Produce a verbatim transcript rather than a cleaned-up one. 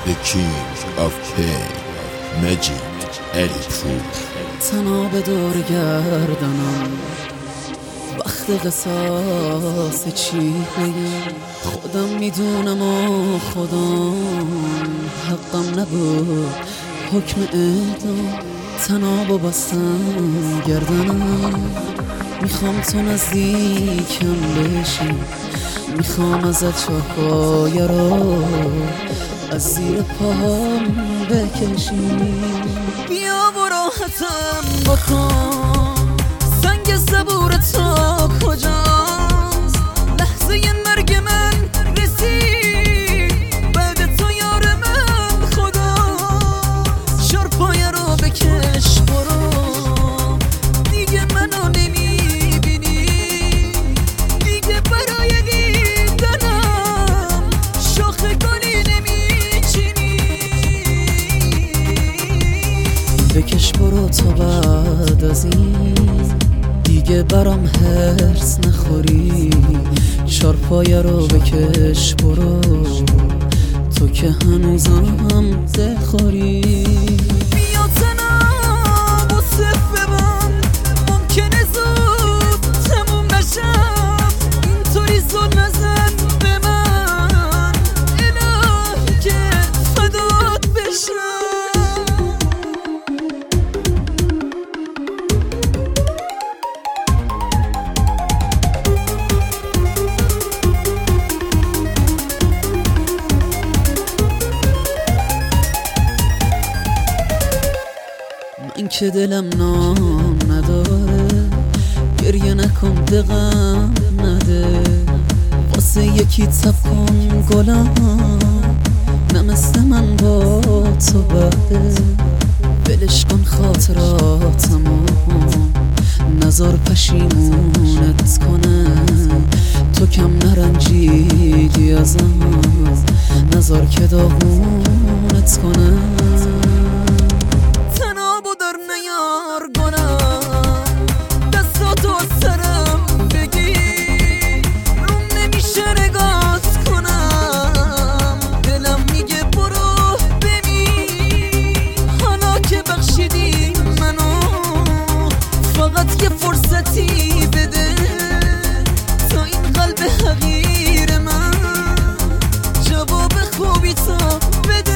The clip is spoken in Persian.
The King of Pain مجید علیپور. تنها به دور گردنم وقت قصاص چی بگم، خودم میدونم و خودم حقم نبود حکم اعدام. تنها بستم گردنم، میخوام تو نزدیکم بشی، میخوام ازت چاهای رو از زیر پاهم بکشی. بیا و راحتم بکن، سنگ صبور تا کجاست؟ لحظه مرگ من رسید، بعد تو یار من خدا. شرپای رو بکش برو، دیگه منو نمیبینی، دیگه برای دیدنم شاخ گلی نمیچینی. بکش برو تا بعد از این دیگه برام هرس نخوری. چارپایه رو بکش برو، تو که هنوزم دلخوری. بیا تنم و صف ببند، ممکنه زود تموم نشم. اینطوری زل نزن به من، الهی که فدات بشم. من که دلم نام نداره، گریه نکن دقم نده. واسه یکی تب کن گلم، نه مثل من با تو بده. بلش کن خاطراتمو، نزار پشیمونت کنم. تو کم نرنجیدی ازم، نزار که داغونت کنم. در نیار گناه دستاتو از سرم بگیر، روم نمیشه نگات کنم. دلم میگه برو ببین، حالا که بخشیدی منو فقط یه فرصتی بده تا این قلب حقیر من جواب خوبی تا بده.